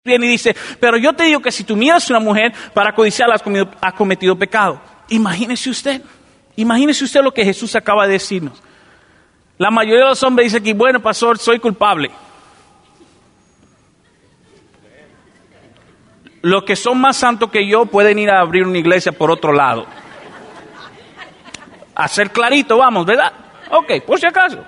Viene y dice, pero yo te digo que si tú miras a una mujer para codiciarla, has cometido pecado. Imagínese usted lo que Jesús acaba de decirnos. La mayoría de los hombres dicen que, bueno, pastor, soy culpable. Los que son más santos que yo pueden ir a abrir una iglesia por otro lado. A ser clarito, vamos, ¿verdad? Ok, por si acaso.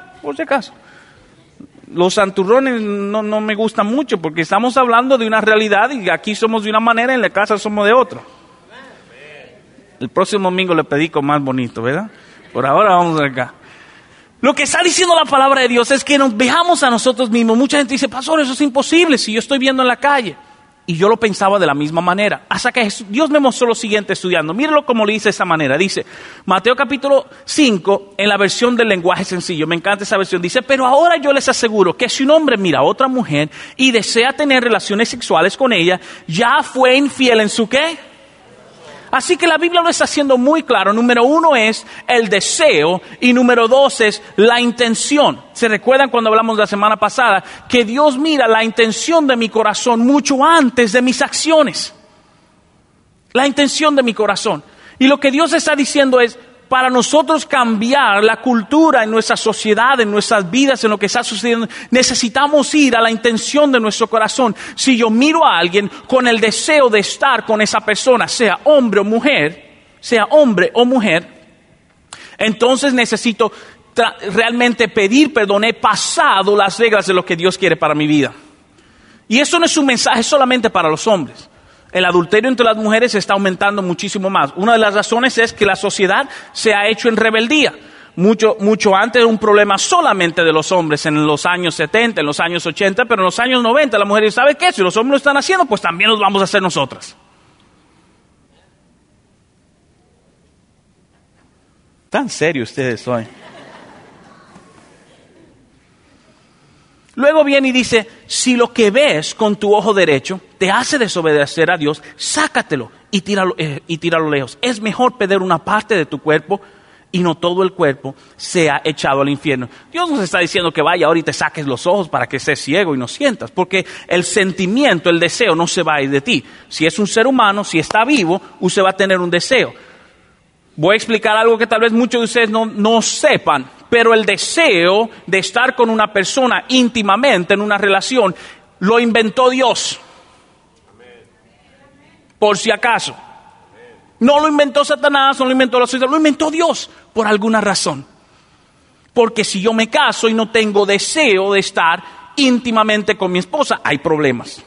Los santurrones no me gustan mucho porque estamos hablando de una realidad y aquí somos de una manera y en la casa somos de otra. El próximo domingo le predico más bonito, ¿verdad? Por ahora vamos acá. Lo que está diciendo la palabra de Dios es que nos veamos a nosotros mismos. Mucha gente dice, pastor, eso es imposible si yo estoy viendo en la calle. Y yo lo pensaba de la misma manera. Hasta que Dios me mostró lo siguiente estudiando. Míralo como le dice de esa manera. Dice, Mateo capítulo 5, en la versión del lenguaje sencillo. Me encanta esa versión. Dice, pero ahora yo les aseguro que si un hombre mira a otra mujer y desea tener relaciones sexuales con ella, ya fue infiel en su ¿qué? Así que la Biblia lo está haciendo muy claro. Número 1 es el deseo y número 2 es la intención. ¿Se recuerdan cuando hablamos la semana pasada? Que Dios mira la intención de mi corazón mucho antes de mis acciones. La intención de mi corazón. Y lo que Dios está diciendo es, para nosotros cambiar la cultura en nuestra sociedad, en nuestras vidas, en lo que está sucediendo, necesitamos ir a la intención de nuestro corazón. Si yo miro a alguien con el deseo de estar con esa persona, sea hombre o mujer, entonces necesito realmente pedir perdón. He pasado las reglas de lo que Dios quiere para mi vida. Y eso no es un mensaje solamente para los hombres. El adulterio entre las mujeres está aumentando muchísimo más. Una de las razones es que la sociedad se ha hecho en rebeldía. Mucho antes era un problema solamente de los hombres en los años 70, en los años 80, pero en los años 90 la mujer dice, ¿sabe qué? Si los hombres lo están haciendo, pues también lo vamos a hacer nosotras. Tan serios ustedes hoy. Luego viene y dice, si lo que ves con tu ojo derecho te hace desobedecer a Dios, sácatelo y tíralo lejos. Es mejor perder una parte de tu cuerpo y no todo el cuerpo sea echado al infierno. Dios nos está diciendo que vaya ahora y te saques los ojos para que estés ciego y no sientas, porque el sentimiento, el deseo no se va a ir de ti. Si es un ser humano, si está vivo, usted va a tener un deseo. Voy a explicar algo que tal vez muchos de ustedes no sepan, pero el deseo de estar con una persona íntimamente en una relación lo inventó Dios. Por si acaso. No lo inventó Satanás, no lo inventó la sociedad, lo inventó Dios por alguna razón. Porque si yo me caso y no tengo deseo de estar íntimamente con mi esposa, hay problemas.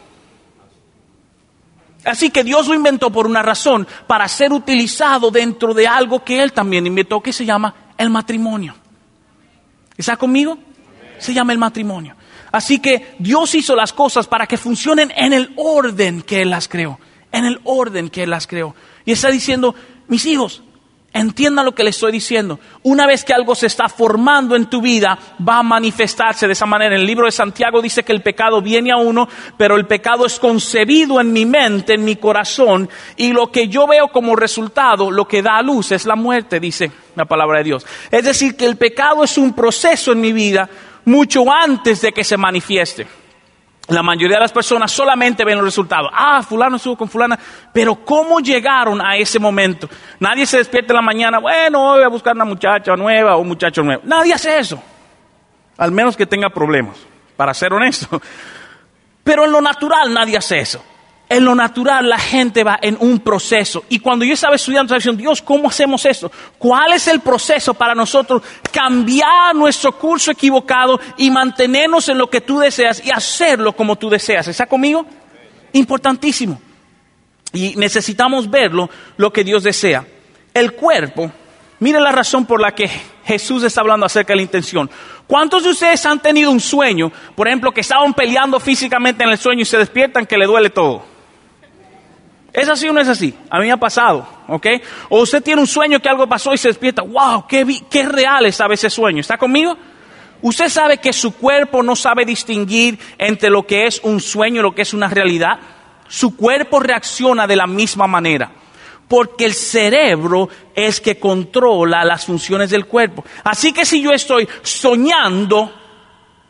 Así que Dios lo inventó por una razón, para ser utilizado dentro de algo que Él también inventó, que se llama el matrimonio. ¿Está conmigo? Se llama el matrimonio. Así que Dios hizo las cosas para que funcionen en el orden que Él las creó. En el orden que Él las creó. Y está diciendo, mis hijos, entiendan lo que les estoy diciendo. Una vez que algo se está formando en tu vida, va a manifestarse de esa manera. En el libro de Santiago dice que el pecado viene a uno, pero el pecado es concebido en mi mente, en mi corazón, y lo que yo veo como resultado, lo que da a luz es la muerte, dice la palabra de Dios. Es decir, que el pecado es un proceso en mi vida mucho antes de que se manifieste. La mayoría de las personas solamente ven los resultados. Fulano estuvo con fulana. Pero ¿cómo llegaron a ese momento? Nadie se despierta en la mañana, bueno, voy a buscar una muchacha nueva o un muchacho nuevo. Nadie hace eso. Al menos que tenga problemas, para ser honesto. Pero en lo natural nadie hace eso. En lo natural la gente va en un proceso. Y cuando yo estaba estudiando, estaba diciendo, Dios, ¿cómo hacemos esto? ¿Cuál es el proceso para nosotros cambiar nuestro curso equivocado y mantenernos en lo que tú deseas y hacerlo como tú deseas? ¿Está conmigo? Importantísimo. Y necesitamos verlo, lo que Dios desea. El cuerpo, mire la razón por la que Jesús está hablando acerca de la intención. ¿Cuántos de ustedes han tenido un sueño, por ejemplo, que estaban peleando físicamente en el sueño y se despiertan que le duele todo? ¿Es así o no es así? A mí me ha pasado, ¿ok? O usted tiene un sueño que algo pasó y se despierta. ¡Wow! ¡Qué real es ese sueño! ¿Está conmigo? Usted sabe que su cuerpo no sabe distinguir entre lo que es un sueño y lo que es una realidad. Su cuerpo reacciona de la misma manera. Porque el cerebro es que controla las funciones del cuerpo. Así que si yo estoy soñando,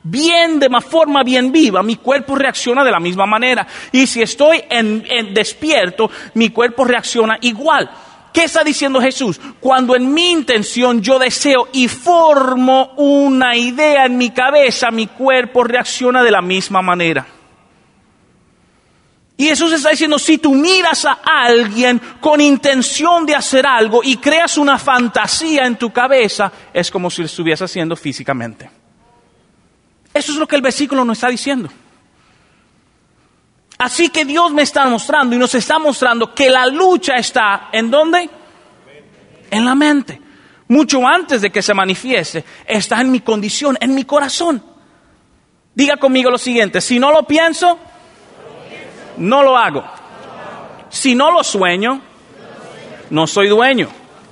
de forma bien viva, mi cuerpo reacciona de la misma manera. Y si estoy despierto, mi cuerpo reacciona igual. ¿Qué está diciendo Jesús? Cuando en mi intención yo deseo y formo una idea en mi cabeza, mi cuerpo reacciona de la misma manera. Y Jesús está diciendo, si tú miras a alguien con intención de hacer algo y creas una fantasía en tu cabeza, es como si lo estuvieras haciendo físicamente. Eso es lo que el versículo nos está diciendo. Así que Dios me está mostrando y nos está mostrando que la lucha está, ¿en dónde? En la mente. Mucho antes de que se manifieste, está en mi condición, en mi corazón. Diga conmigo lo siguiente, si no lo pienso, no lo hago. Si no lo sueño, no soy dueño.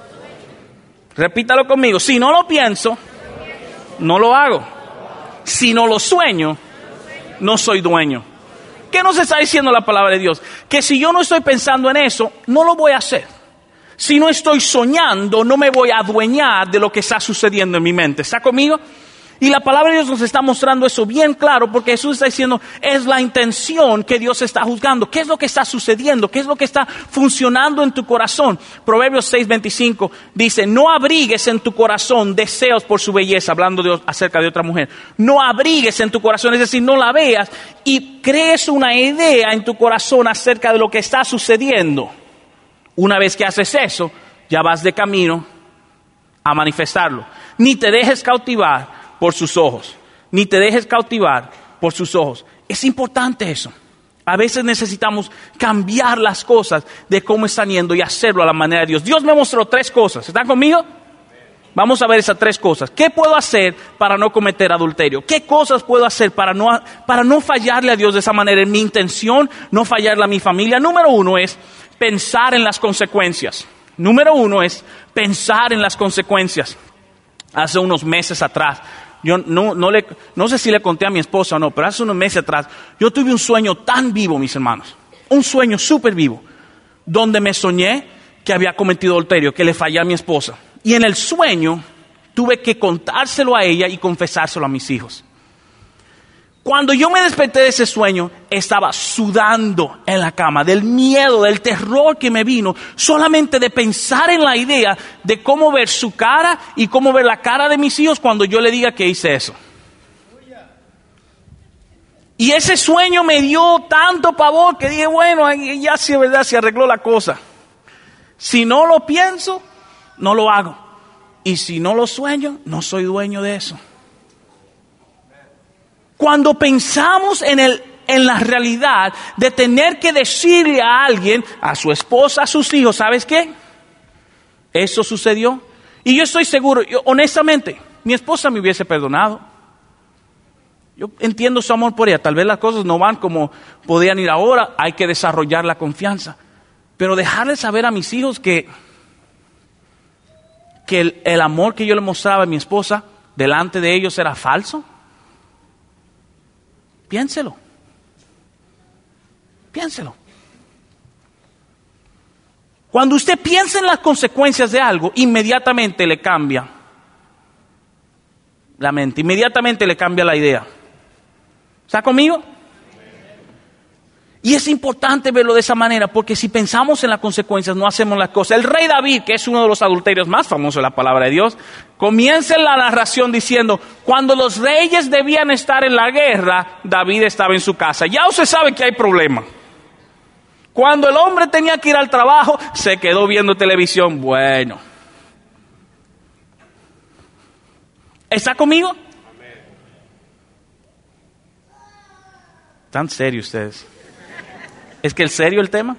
Repítalo conmigo, si no lo pienso, no lo hago. Si no lo sueño, no soy dueño. ¿Qué nos está diciendo la palabra de Dios? Que si yo no estoy pensando en eso, no lo voy a hacer. Si no estoy soñando, no me voy a adueñar de lo que está sucediendo en mi mente. ¿Está conmigo? Y la palabra de Dios nos está mostrando eso bien claro, porque Jesús está diciendo, es la intención que Dios está juzgando. ¿Qué es lo que está sucediendo? ¿Qué es lo que está funcionando en tu corazón? Proverbios 6:25 dice, no abrigues en tu corazón deseos por su belleza, hablando acerca de otra mujer. No abrigues en tu corazón, es decir, no la veas y crees una idea en tu corazón acerca de lo que está sucediendo. Una vez que haces eso, ya vas de camino a manifestarlo. Ni te dejes cautivar por sus ojos, ni te dejes cautivar por sus ojos. Es importante eso. A veces necesitamos cambiar las cosas de cómo están yendo y hacerlo a la manera de Dios. Dios me mostró 3 cosas. ¿Están conmigo? Vamos a ver esas 3 cosas. ¿Qué puedo hacer para no cometer adulterio? ¿Qué cosas puedo hacer para no fallarle a Dios de esa manera? En mi intención, no fallarle a mi familia. Número 1 es pensar en las consecuencias. Número 1 es pensar en las consecuencias. Hace unos meses atrás, yo no sé si le conté a mi esposa o no, pero hace unos meses atrás, yo tuve un sueño tan vivo, mis hermanos. Un sueño súper vivo, donde me soñé que había cometido adulterio, que le fallé a mi esposa. Y en el sueño tuve que contárselo a ella y confesárselo a mis hijos. Cuando yo me desperté de ese sueño, estaba sudando en la cama del miedo, del terror que me vino, solamente de pensar en la idea de cómo ver su cara y cómo ver la cara de mis hijos cuando yo le diga que hice eso. Y ese sueño me dio tanto pavor que dije, bueno, ya sí es verdad, se arregló la cosa. Si no lo pienso, no lo hago. Y si no lo sueño, no soy dueño de eso. Cuando pensamos en la realidad de tener que decirle a alguien, a su esposa, a sus hijos, ¿sabes qué? Eso sucedió. Y yo estoy seguro, honestamente, mi esposa me hubiese perdonado. Yo entiendo su amor por ella. Tal vez las cosas no van como podían ir ahora. Hay que desarrollar la confianza. Pero dejarle saber a mis hijos que el amor que yo le mostraba a mi esposa delante de ellos era falso. Piénselo. Cuando usted piensa en las consecuencias de algo, inmediatamente le cambia la mente, inmediatamente le cambia la idea. ¿Está conmigo? Y es importante verlo de esa manera, porque si pensamos en las consecuencias, no hacemos las cosas. El rey David, que es uno de los adulterios más famosos de la palabra de Dios, comienza en la narración diciendo, cuando los reyes debían estar en la guerra, David estaba en su casa. Ya usted sabe que hay problema. Cuando el hombre tenía que ir al trabajo, se quedó viendo televisión. Bueno. ¿Está conmigo? Tan serios ustedes. ¿Es que es serio el tema?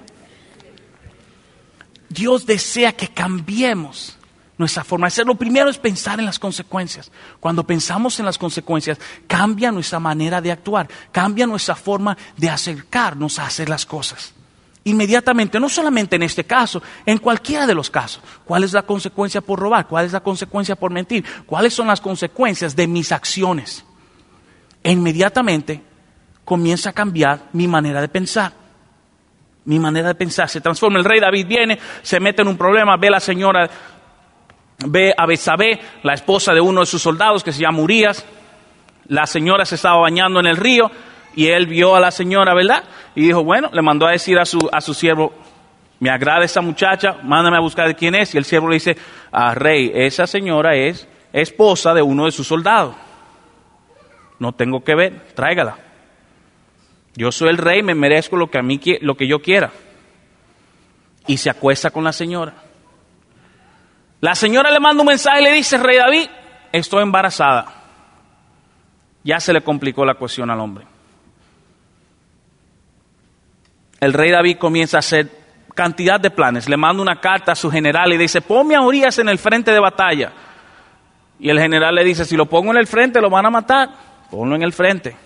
Dios desea que cambiemos nuestra forma de ser. Lo primero es pensar en las consecuencias. Cuando pensamos en las consecuencias, cambia nuestra manera de actuar, cambia nuestra forma de acercarnos a hacer las cosas. Inmediatamente, no solamente en este caso, en cualquiera de los casos. ¿Cuál es la consecuencia por robar? ¿Cuál es la consecuencia por mentir? ¿Cuáles son las consecuencias de mis acciones? E inmediatamente comienza a cambiar mi manera de pensar. Mi manera de pensar se transforma. El rey David viene, se mete en un problema, ve a Betsabé, la esposa de uno de sus soldados que se llama Urías. La señora se estaba bañando en el río y él vio a la señora, ¿verdad? Y dijo, bueno, le mandó a decir a su siervo, me agrada esa muchacha, mándame a buscar de quién es. Y el siervo le dice, rey, esa señora es esposa de uno de sus soldados. No tengo que ver, tráigala. Yo soy el rey, me merezco lo que yo quiera. Y se acuesta con la señora. La señora le manda un mensaje y le dice, rey David, estoy embarazada. Ya se le complicó la cuestión al hombre. El rey David comienza a hacer cantidad de planes. Le manda una carta a su general y dice, ponme a Urías en el frente de batalla. Y el general le dice, si lo pongo en el frente lo van a matar. Ponlo en el frente.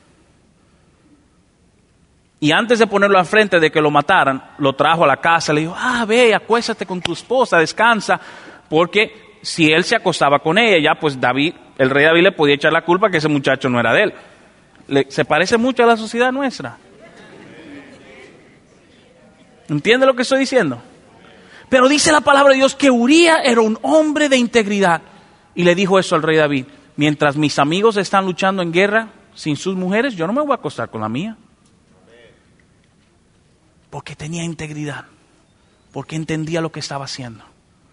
Y antes de ponerlo al frente de que lo mataran, lo trajo a la casa. Le dijo, ve, acuéstate con tu esposa, descansa. Porque si él se acostaba con ella, ya pues el rey David le podía echar la culpa que ese muchacho no era de él. Se parece mucho a la sociedad nuestra. ¿Entiende lo que estoy diciendo? Pero dice la palabra de Dios que Urías era un hombre de integridad. Y le dijo eso al rey David, mientras mis amigos están luchando en guerra sin sus mujeres, yo no me voy a acostar con la mía. Porque tenía integridad, porque entendía lo que estaba haciendo.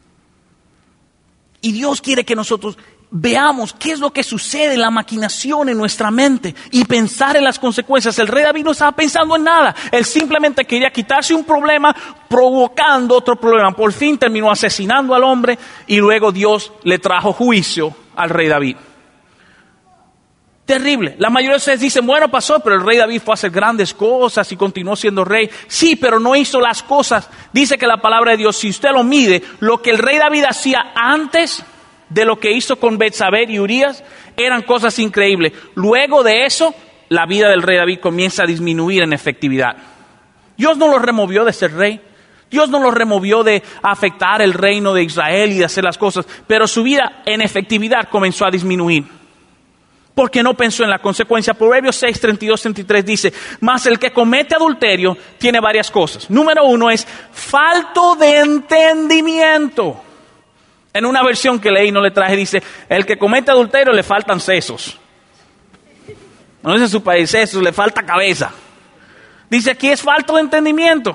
Y Dios quiere que nosotros veamos qué es lo que sucede en la maquinación en nuestra mente y pensar en las consecuencias. El rey David no estaba pensando en nada. Él simplemente quería quitarse un problema provocando otro problema. Por fin terminó asesinando al hombre y luego Dios le trajo juicio al rey David. Terrible. La mayoría de ustedes dicen, bueno, pasó, pero el rey David fue a hacer grandes cosas y continuó siendo rey. Sí, pero no hizo las cosas. Dice que la palabra de Dios, si usted lo mide, lo que el rey David hacía antes de lo que hizo con Betsabé y Urías, eran cosas increíbles. Luego de eso, la vida del rey David comienza a disminuir en efectividad. Dios no lo removió de ser rey. Dios no lo removió de afectar el reino de Israel y de hacer las cosas, pero su vida en efectividad comenzó a disminuir. Porque no pensó en la consecuencia. Proverbios 6, 32, 33 dice, mas el que comete adulterio tiene varias cosas. Número 1 es falto de entendimiento. En una versión que leí, no le traje, dice, el que comete adulterio le faltan sesos. No dice en su país sesos, le falta cabeza. Dice aquí es falto de entendimiento.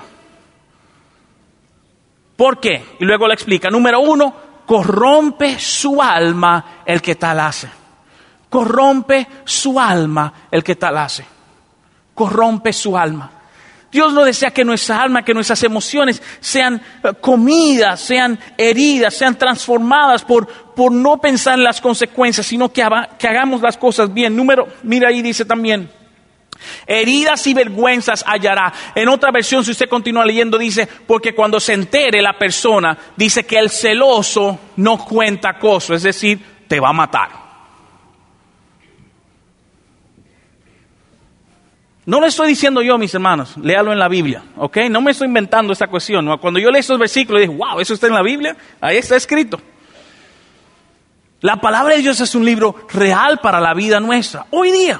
¿Por qué? Y luego le explica. Número 1, corrompe su alma el que tal hace. Corrompe su alma el que tal hace. Corrompe su alma. Dios no desea que nuestra alma, que nuestras emociones sean comidas, sean heridas, sean transformadas por no pensar en las consecuencias, sino que hagamos las cosas bien. Mira ahí dice también, heridas y vergüenzas hallará. En otra versión, si usted continúa leyendo, dice, porque cuando se entere la persona, dice que el celoso no cuenta cosa, es decir, te va a matar. No lo estoy diciendo yo, mis hermanos, léalo en la Biblia, ¿ok? No me estoy inventando esta cuestión, ¿no? Cuando yo leo estos versículos, dije, wow, ¿eso está en la Biblia? Ahí está escrito. La palabra de Dios es un libro real para la vida nuestra, hoy día.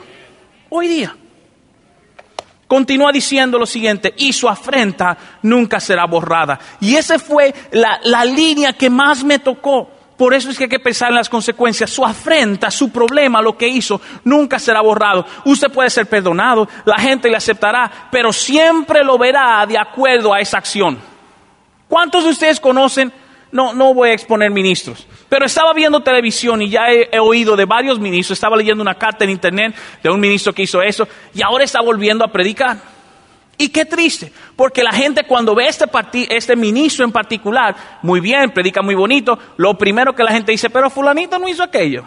Continúa diciendo lo siguiente, y su afrenta nunca será borrada. Y esa fue la línea que más me tocó. Por eso es que hay que pensar en las consecuencias. Su afrenta, su problema, lo que hizo, nunca será borrado. Usted puede ser perdonado, la gente le aceptará, pero siempre lo verá de acuerdo a esa acción. ¿Cuántos de ustedes conocen? No voy a exponer ministros, pero estaba viendo televisión y ya he oído de varios ministros. Estaba leyendo una carta en internet de un ministro que hizo eso y ahora está volviendo a predicar. Y qué triste, porque la gente cuando ve este ministro en particular, muy bien, predica muy bonito, lo primero que la gente dice, pero fulanito no hizo aquello.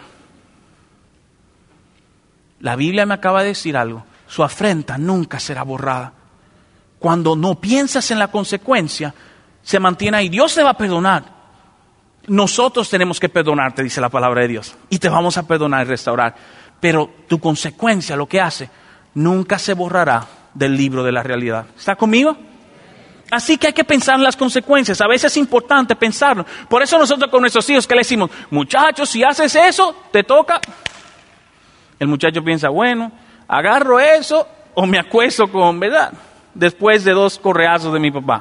La Biblia me acaba de decir algo, su afrenta nunca será borrada. Cuando no piensas en la consecuencia, se mantiene ahí. Dios te va a perdonar. Nosotros tenemos que perdonarte, dice la palabra de Dios, y te vamos a perdonar y restaurar. Pero tu consecuencia, lo que hace, nunca se borrará del libro de la realidad. ¿Está conmigo? Así que hay que pensar en las consecuencias. A veces es importante pensarlo. Por eso nosotros con nuestros hijos, ¿qué le decimos? Muchachos, si haces eso, te toca. El muchacho piensa, bueno, agarro eso o me acuesto con, ¿verdad? Después de 2 correazos de mi papá.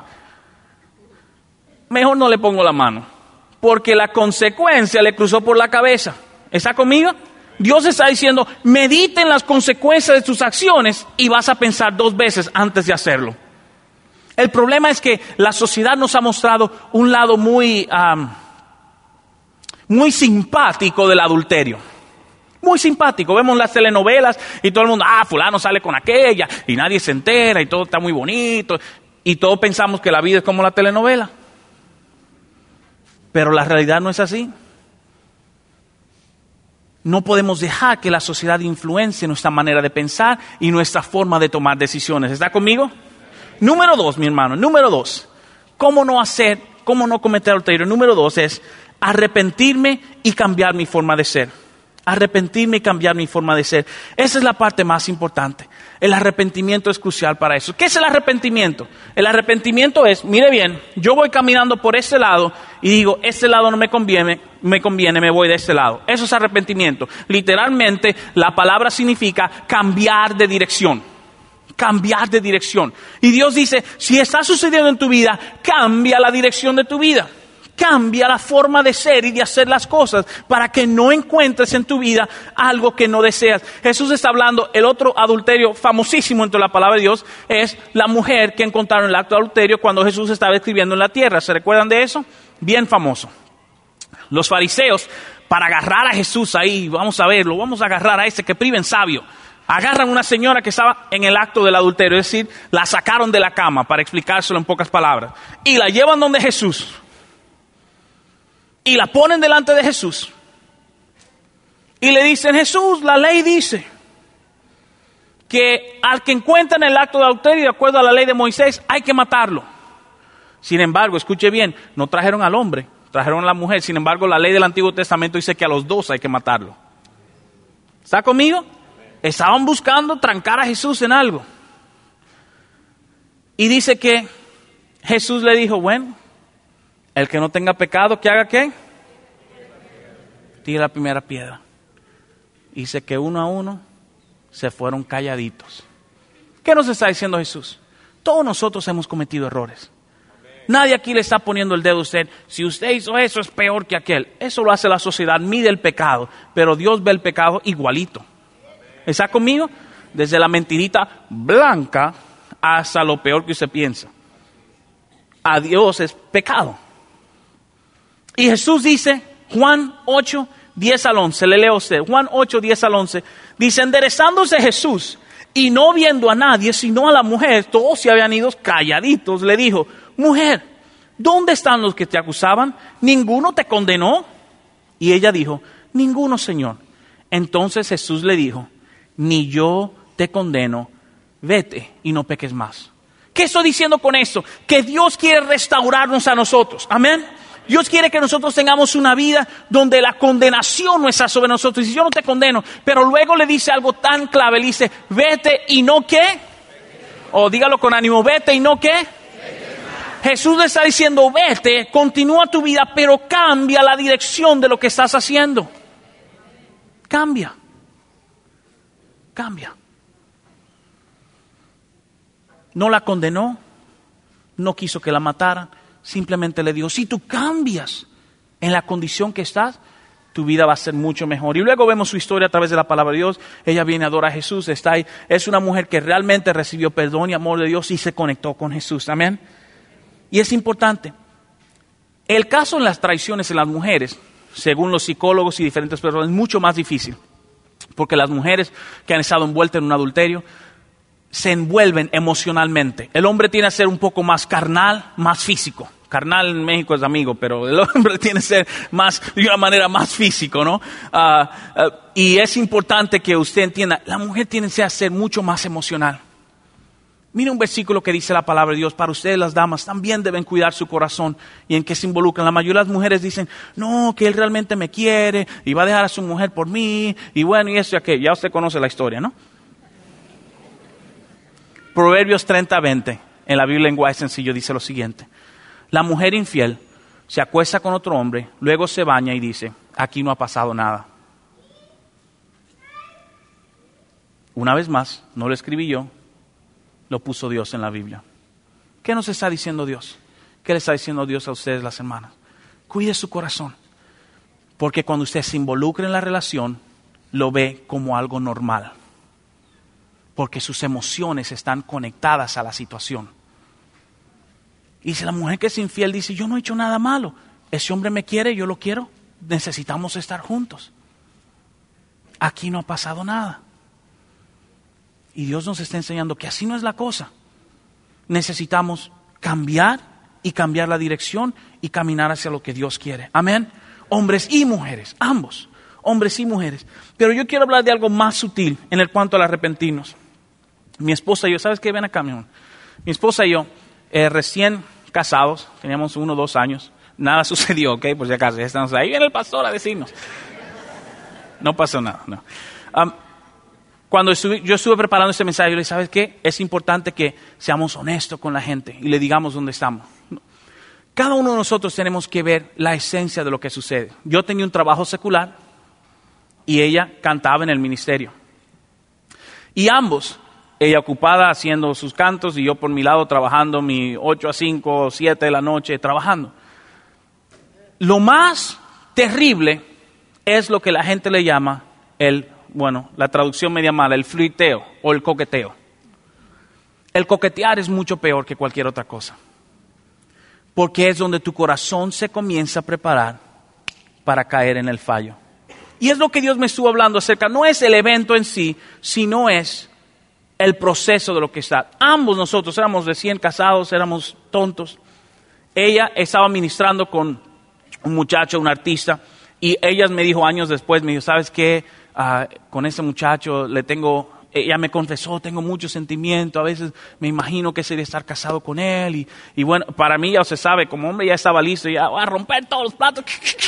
Mejor no le pongo la mano, porque la consecuencia le cruzó por la cabeza. ¿Está conmigo? Dios está diciendo, mediten las consecuencias de tus acciones y vas a pensar 2 veces antes de hacerlo. El problema es que la sociedad nos ha mostrado un lado muy simpático del adulterio. Muy simpático. Vemos las telenovelas y todo el mundo, fulano sale con aquella y nadie se entera y todo está muy bonito. Y todos pensamos que la vida es como la telenovela. Pero la realidad no es así. No podemos dejar que la sociedad influencie nuestra manera de pensar y nuestra forma de tomar decisiones. ¿Está conmigo? Número 2, mi hermano. Número 2. ¿Cómo no cometer adulterio? Número 2 es arrepentirme y cambiar mi forma de ser. Arrepentirme y cambiar mi forma de ser. Esa es la parte más importante. El arrepentimiento es crucial para eso. ¿Qué es el arrepentimiento? El arrepentimiento es, mire bien, yo voy caminando por este lado y digo, este lado no me conviene, me voy de este lado. Eso es arrepentimiento. Literalmente, la palabra significa cambiar de dirección. Cambiar de dirección. Y Dios dice, si está sucediendo en tu vida, cambia la dirección de tu vida. Cambia la forma de ser y de hacer las cosas para que no encuentres en tu vida algo que no deseas. Jesús está hablando, el otro adulterio famosísimo entre la palabra de Dios es la mujer que encontraron en el acto de adulterio cuando Jesús estaba escribiendo en la tierra. ¿Se recuerdan de eso? Bien famoso. Los fariseos, para agarrar a Jesús ahí, vamos a verlo, vamos a agarrar a ese que priven sabio. Agarran a una señora que estaba en el acto del adulterio, es decir, la sacaron de la cama, para explicárselo en pocas palabras, y la llevan donde Jesús. Y la ponen delante de Jesús. Y le dicen, Jesús, la ley dice que al que encuentran el acto de adulterio, de acuerdo a la ley de Moisés, hay que matarlo. Sin embargo, escuche bien, no trajeron al hombre, trajeron a la mujer. Sin embargo, la ley del Antiguo Testamento dice que a los 2 hay que matarlo. ¿Está conmigo? Estaban buscando trancar a Jesús en algo. Y dice que Jesús le dijo, bueno, el que no tenga pecado, ¿que haga qué? Tira la primera piedra. Y dice que uno a uno se fueron calladitos. ¿Qué nos está diciendo Jesús? Todos nosotros hemos cometido errores. Nadie aquí le está poniendo el dedo a usted. Si usted hizo eso, es peor que aquel. Eso lo hace la sociedad, mide el pecado. Pero Dios ve el pecado igualito. ¿Está conmigo? Desde la mentirita blanca hasta lo peor que usted piensa. A Dios es pecado. Y Jesús dice, Juan 8, 10 al 11, le leo a usted, Juan 8, 10 al 11, dice, enderezándose Jesús y no viendo a nadie, sino a la mujer, todos se habían ido calladitos, le dijo, mujer, ¿dónde están los que te acusaban? ¿Ninguno te condenó? Y ella dijo, ninguno, Señor. Entonces Jesús le dijo, ni yo te condeno, vete y no peques más. ¿Qué estoy diciendo con esto? Que Dios quiere restaurarnos a nosotros, amén. Dios quiere que nosotros tengamos una vida donde la condenación no está sobre nosotros. Y si yo no te condeno, pero luego le dice algo tan clave, le dice, vete y no qué. O dígalo con ánimo, vete y no qué. Jesús le está diciendo, vete, continúa tu vida, pero cambia la dirección de lo que estás haciendo. Cambia. Cambia. No la condenó, no quiso que la mataran. Simplemente le dijo, si tú cambias en la condición que estás, tu vida va a ser mucho mejor. Y luego vemos su historia a través de la palabra de Dios. Ella viene, adora a Jesús, está ahí. Es una mujer que realmente recibió perdón y amor de Dios y se conectó con Jesús. Amén. Y es importante. El caso en las traiciones en las mujeres, según los psicólogos y diferentes personas, es mucho más difícil. Porque las mujeres que han estado envueltas en un adulterio se envuelven emocionalmente. El hombre tiene que ser un poco más carnal, más físico. Carnal en México es amigo, pero el hombre tiene que ser más, de una manera más físico, ¿no? Y es importante que usted entienda, la mujer tiene que ser mucho más emocional. Mire un versículo que dice la palabra de Dios, para ustedes las damas también deben cuidar su corazón. ¿Y en qué se involucran? La mayoría de las mujeres dicen, no, que él realmente me quiere y va a dejar a su mujer por mí, y bueno, y eso y aquello. Ya usted conoce la historia, ¿no? Proverbios 30:20, en la Biblia en lenguaje sencillo, dice lo siguiente. La mujer infiel se acuesta con otro hombre, luego se baña y dice, aquí no ha pasado nada. Una vez más, no lo escribí yo, lo puso Dios en la Biblia. ¿Qué nos está diciendo Dios? ¿Qué le está diciendo Dios a ustedes, las hermanas? Cuide su corazón, porque cuando usted se involucre en la relación, lo ve como algo normal, porque sus emociones están conectadas a la situación. Y si la mujer que es infiel dice, yo no he hecho nada malo, ese hombre me quiere, yo lo quiero, necesitamos estar juntos. Aquí no ha pasado nada. Y Dios nos está enseñando que así no es la cosa. Necesitamos cambiar y cambiar la dirección y caminar hacia lo que Dios quiere. Amén. Hombres y mujeres, ambos, hombres y mujeres. Pero yo quiero hablar de algo más sutil en el cuanto al arrepentirnos. Mi esposa y yo, ¿sabes qué? Ven acá, mi amor. Mi esposa y yo, recién casados, teníamos 1 o 2 años. Nada sucedió, ¿ok? Por si acaso, ya estamos ahí. Viene el pastor a decirnos. No pasó nada, no. Cuando yo estuve preparando este mensaje, yo le dije, ¿sabes qué? Es importante que seamos honestos con la gente y le digamos dónde estamos. Cada uno de nosotros tenemos que ver la esencia de lo que sucede. Yo tenía un trabajo secular y ella cantaba en el ministerio. Y ambos, ella ocupada haciendo sus cantos y yo por mi lado trabajando mi 8 a 5 o 7 de la noche trabajando. Lo más terrible es lo que la gente le llama la traducción media mala, el flirteo o el coqueteo. El coquetear es mucho peor que cualquier otra cosa. Porque es donde tu corazón se comienza a preparar para caer en el fallo. Y es lo que Dios me estuvo hablando acerca. No es el evento en sí, sino es el proceso de lo que está. Ambos nosotros éramos recién casados, éramos tontos. Ella estaba ministrando con un muchacho, un artista, y ella me dijo años después, me dijo, ¿sabes qué? Con ese muchacho ella me confesó, tengo mucho sentimiento, a veces me imagino que sería estar casado con él, y bueno, para mí ya se sabe, como hombre ya estaba listo, ya voy a romper todos los platos,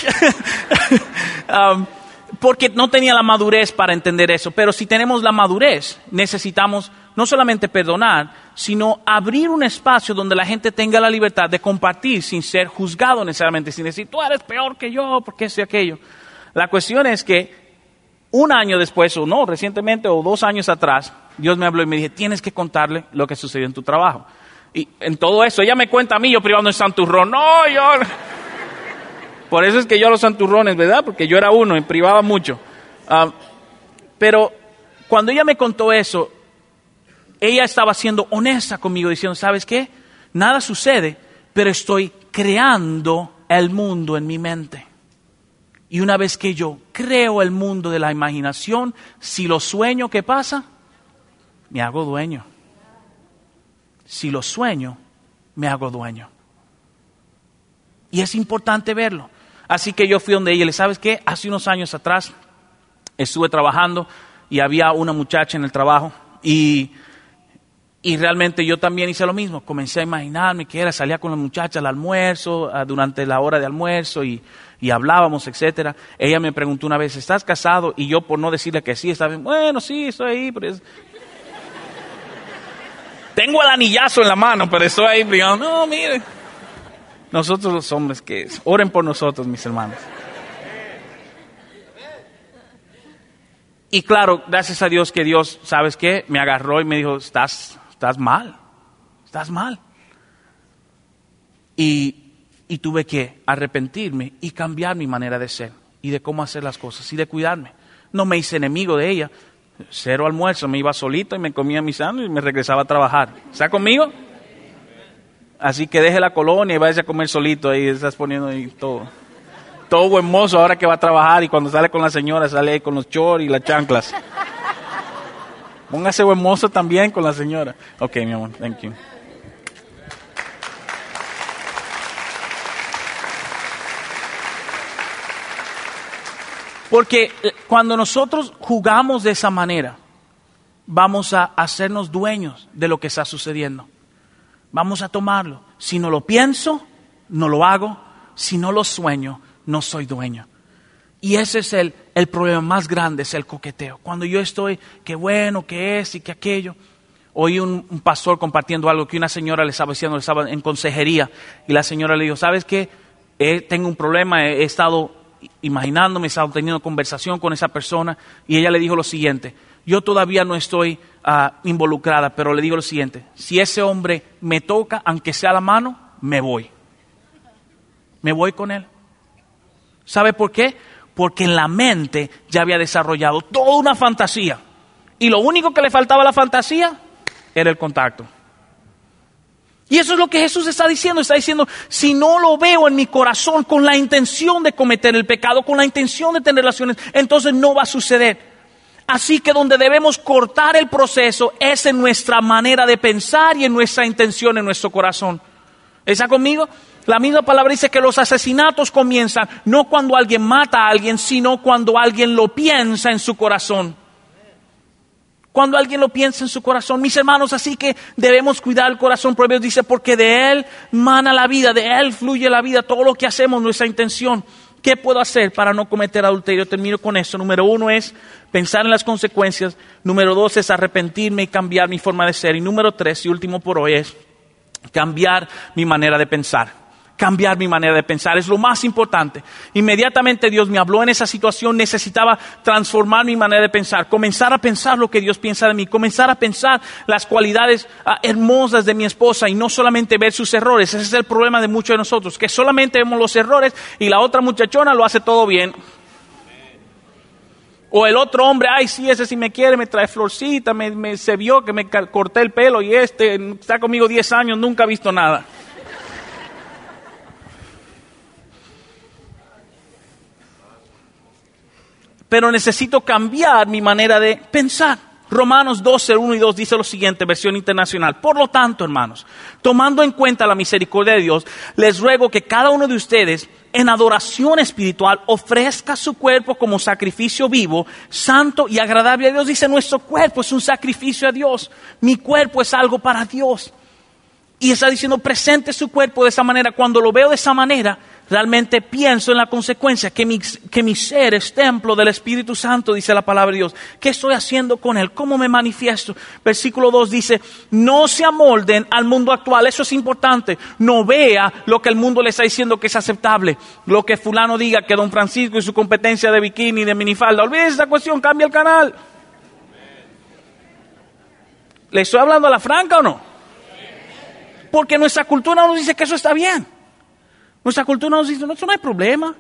porque no tenía la madurez para entender eso. Pero si tenemos la madurez, necesitamos no solamente perdonar, sino abrir un espacio donde la gente tenga la libertad de compartir sin ser juzgado necesariamente, sin decir, tú eres peor que yo, porque eso y aquello. La cuestión es que 1 año después, o no, recientemente, o 2 años atrás, Dios me habló y me dijo, tienes que contarle lo que sucedió en tu trabajo. Y en todo eso, ella me cuenta a mí, yo privando en santurrón. No, yo... Por eso es que yo a los santurrones, ¿verdad? Porque yo era uno y privaba mucho. Pero cuando ella me contó eso, ella estaba siendo honesta conmigo, diciendo, ¿sabes qué? Nada sucede, pero estoy creando el mundo en mi mente. Y una vez que yo creo el mundo de la imaginación, si lo sueño, ¿qué pasa? Me hago dueño. Si lo sueño, me hago dueño. Y es importante verlo. Así que yo fui donde ella y le dije, ¿sabes qué? Hace unos años atrás estuve trabajando y había una muchacha en el trabajo y realmente yo también hice lo mismo. Comencé a imaginarme que salía con la muchacha al almuerzo, durante la hora de almuerzo y hablábamos, etcétera. Ella me preguntó una vez, ¿estás casado? Y yo, por no decirle que sí, estaba bien, bueno, sí, estoy ahí. Pero tengo el anillazo en la mano, pero estoy ahí brillando. No, mire. Nosotros los hombres, que oren por nosotros, mis hermanos. Y claro, gracias a Dios que Dios, ¿sabes qué? Me agarró y me dijo, estás mal. Y tuve que arrepentirme y cambiar mi manera de ser y de cómo hacer las cosas y de cuidarme. No me hice enemigo de ella. 0 almuerzo, me iba solito y me comía mis sándwiches y me regresaba a trabajar. ¿Está conmigo? Así que deje la colonia y vaya a comer solito ahí, estás poniendo ahí todo buen mozo ahora que va a trabajar y cuando sale con la señora sale ahí con los shorts y las chanclas. Póngase buen mozo también con la señora. Ok, mi amor, thank you. Porque cuando nosotros jugamos de esa manera, vamos a hacernos dueños de lo que está sucediendo. Vamos a tomarlo. Si no lo pienso, no lo hago. Si no lo sueño, no soy dueño. Y ese es el problema más grande, es el coqueteo. Cuando yo estoy, qué bueno, qué es y qué aquello. Oí un pastor compartiendo algo que una señora le estaba diciendo, estaba en consejería. Y la señora le dijo, ¿sabes qué? Tengo un problema, he estado imaginándome, he estado teniendo conversación con esa persona. Y ella le dijo lo siguiente, yo todavía no estoy involucrada, pero le digo lo siguiente, si ese hombre me toca, aunque sea la mano, me voy con él. ¿Sabe por qué? porque en la mente ya había desarrollado toda una fantasía. Y lo único que le faltaba a la fantasía era el contacto. Y eso es lo que Jesús está diciendo. Está diciendo, si no lo veo en mi corazón con la intención de cometer el pecado, con la intención de tener relaciones, entonces no va a suceder. Así que donde debemos cortar el proceso es en nuestra manera de pensar y en nuestra intención, en nuestro corazón. ¿Está conmigo? La misma palabra dice que los asesinatos comienzan no cuando alguien mata a alguien, sino cuando alguien lo piensa en su corazón. Cuando alguien lo piensa en su corazón, mis hermanos, así que debemos cuidar el corazón. Proverbios dice, porque de él mana la vida, de él fluye la vida, todo lo que hacemos, nuestra intención. ¿Qué puedo hacer para no cometer adulterio? Termino con esto. Número 1 es pensar en las consecuencias. Número 2 es arrepentirme y cambiar mi forma de ser. Y número 3, y último por hoy, es cambiar mi manera de pensar. Cambiar mi manera de pensar es lo más importante. Inmediatamente Dios me habló en esa situación, necesitaba transformar mi manera de pensar, comenzar a pensar lo que Dios piensa de mí, comenzar a pensar las cualidades hermosas de mi esposa y no solamente ver sus errores. Ese es el problema de muchos de nosotros, que solamente vemos los errores y la otra muchachona lo hace todo bien. O el otro hombre, ay sí, ese sí me quiere, me trae florcita, se vio que me corté el pelo y está conmigo 10 años, nunca ha visto nada. Pero necesito cambiar mi manera de pensar. Romanos 12, 1 y 2 dice lo siguiente, versión internacional. Por lo tanto, hermanos, tomando en cuenta la misericordia de Dios, les ruego que cada uno de ustedes, en adoración espiritual, ofrezca su cuerpo como sacrificio vivo, santo y agradable a Dios. Dice, nuestro cuerpo es un sacrificio a Dios. Mi cuerpo es algo para Dios. Y está diciendo, presente su cuerpo de esa manera. Cuando lo veo de esa manera, realmente pienso en la consecuencia, que mi ser es templo del Espíritu Santo, dice la palabra de Dios. ¿Qué estoy haciendo con él? ¿Cómo me manifiesto? Versículo 2 dice, no se amolden al mundo actual. Eso es importante. No vea lo que el mundo le está diciendo que es aceptable. Lo que fulano diga, que don Francisco y su competencia de bikini, de minifalda. Olvídese esa cuestión, cambia el canal. ¿Le estoy hablando a la franca o no? Porque nuestra cultura nos dice que eso está bien. Nuestra cultura nos dice, no, eso no hay problema.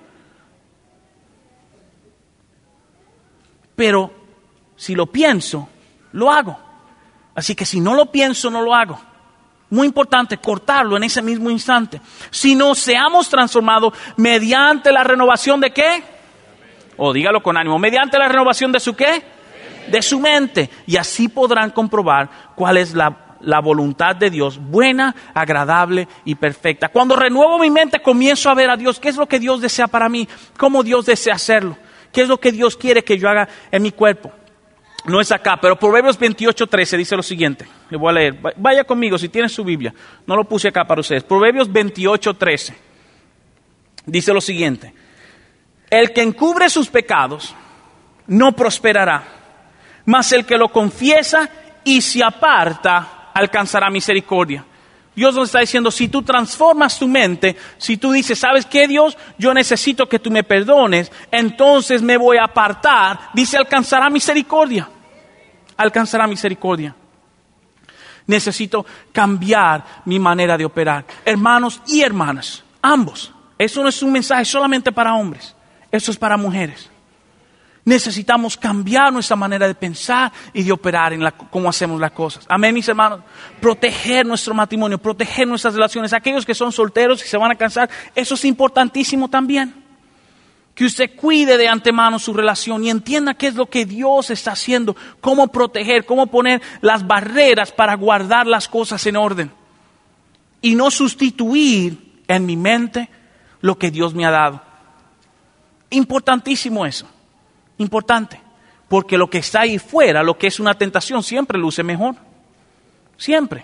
Pero si lo pienso, lo hago. Así que si no lo pienso, no lo hago. Muy importante cortarlo en ese mismo instante. Si no seamos transformados mediante la renovación de ¿qué? O dígalo con ánimo, mediante la renovación de su ¿qué? De su mente. Y así podrán comprobar cuál es la voluntad de Dios, buena, agradable y perfecta. Cuando renuevo mi mente, comienzo a ver a Dios. ¿Qué es lo que Dios desea para mí? ¿Cómo Dios desea hacerlo? ¿Qué es lo que Dios quiere que yo haga en mi cuerpo? No es acá, pero Proverbios 28:13 dice lo siguiente. Le voy a leer. Vaya conmigo si tienen su Biblia. No lo puse acá para ustedes. Proverbios 28:13 dice lo siguiente. El que encubre sus pecados no prosperará, mas el que lo confiesa y se aparta alcanzará misericordia. Dios nos está diciendo, si tú transformas tu mente, si tú dices, ¿sabes qué, Dios? Yo necesito que tú me perdones, entonces me voy a apartar. Dice, alcanzará misericordia. Alcanzará misericordia. Necesito cambiar mi manera de operar. Hermanos y hermanas, ambos. Eso no es un mensaje solamente para hombres. Eso es para mujeres. Necesitamos cambiar nuestra manera de pensar y de operar en cómo hacemos las cosas. Amén, mis hermanos. Proteger nuestro matrimonio, proteger nuestras relaciones. Aquellos que son solteros y se van a casar, eso es importantísimo también. Que usted cuide de antemano su relación y entienda qué es lo que Dios está haciendo, cómo proteger, cómo poner las barreras para guardar las cosas en orden. Y no sustituir en mi mente lo que Dios me ha dado. Importantísimo eso. Importante, porque lo que está ahí fuera, lo que es una tentación, siempre luce mejor. Siempre.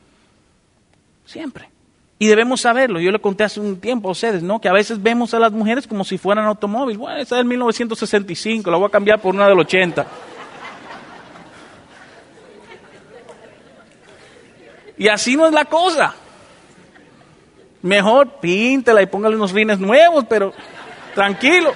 Siempre. Y debemos saberlo. Yo le conté hace un tiempo a ustedes, ¿no? Que a veces vemos a las mujeres como si fueran automóviles. Bueno, esa es del 1965, la voy a cambiar por una del 80. Y así no es la cosa. Mejor píntela y póngale unos rines nuevos, pero tranquilo.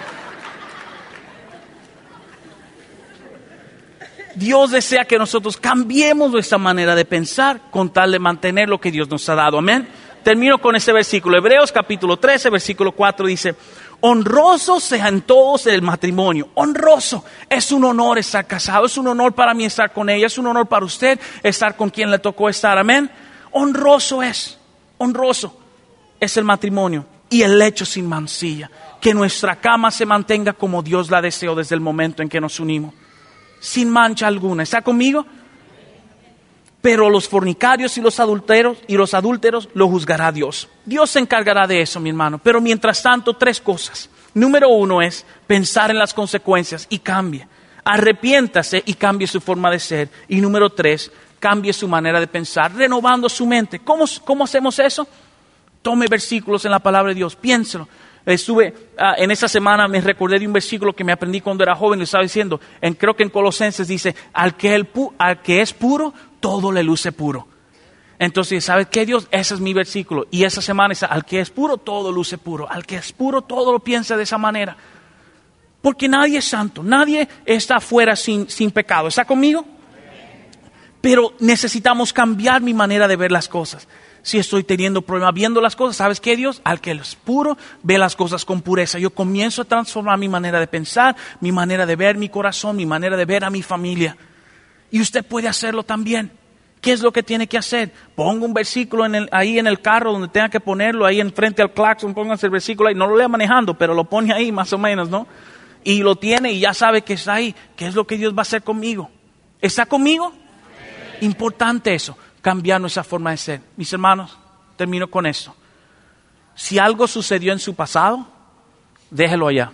Dios desea que nosotros cambiemos nuestra manera de pensar con tal de mantener lo que Dios nos ha dado. Amén. Termino con este versículo. Hebreos capítulo 13, versículo 4 dice, Honroso sean todos el matrimonio. Honroso. Es un honor estar casado. Es un honor para mí estar con ella. Es un honor para usted estar con quien le tocó estar. Amén. Honroso es el matrimonio y el lecho sin mancilla. Que nuestra cama se mantenga como Dios la deseó desde el momento en que nos unimos. Sin mancha alguna. ¿Está conmigo? Pero los fornicarios y los adúlteros lo juzgará Dios. Dios se encargará de eso, mi hermano. Pero mientras tanto, 3 cosas. Número 1 es pensar en las consecuencias y cambie. Arrepiéntase y cambie su forma de ser. Y número 3, cambie su manera de pensar, renovando su mente. ¿Cómo hacemos eso? Tome versículos en la palabra de Dios, piénselo. En esta semana me recordé de un versículo que me aprendí cuando era joven. Le estaba diciendo, creo que en Colosenses dice, al que es puro, todo le luce puro. Entonces, ¿sabes qué, Dios? Ese es mi versículo. Y esa semana dice, al que es puro, todo luce puro. Al que es puro, todo lo piensa de esa manera. Porque nadie es santo, nadie está afuera sin pecado. ¿Está conmigo? Pero necesitamos cambiar mi manera de ver las cosas. Si estoy teniendo problemas viendo las cosas, ¿sabes qué, Dios? Al que es puro, ve las cosas con pureza. Yo comienzo a transformar mi manera de pensar, mi manera de ver mi corazón, mi manera de ver a mi familia. Y usted puede hacerlo también. ¿Qué es lo que tiene que hacer? Ponga un versículo ahí en el carro donde tenga que ponerlo, ahí enfrente al claxon, póngase el versículo ahí. No lo lea manejando, pero lo pone ahí más o menos, ¿no? Y lo tiene y ya sabe que está ahí. ¿Qué es lo que Dios va a hacer conmigo? ¿Está conmigo? Importante eso. Cambiar nuestra forma de ser. Mis hermanos, termino con esto. Si algo sucedió en su pasado, déjelo allá.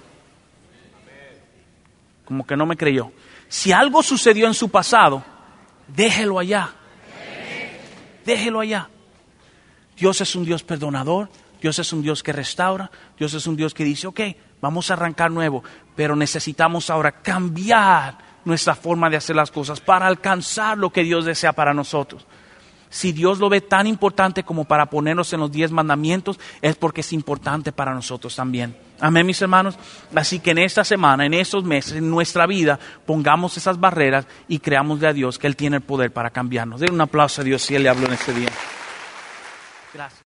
Como que no me creyó. Si algo sucedió en su pasado, déjelo allá. Déjelo allá. Dios es un Dios perdonador. Dios es un Dios que restaura. Dios es un Dios que dice, ok, vamos a arrancar nuevo. Pero necesitamos ahora cambiar nuestra forma de hacer las cosas para alcanzar lo que Dios desea para nosotros. Si Dios lo ve tan importante como para ponernos en los 10 mandamientos, es porque es importante para nosotros también. Amén, mis hermanos. Así que en esta semana, en estos meses, en nuestra vida, pongamos esas barreras y creámosle a Dios que Él tiene el poder para cambiarnos. Den un aplauso a Dios si Él le habló en este día. Gracias.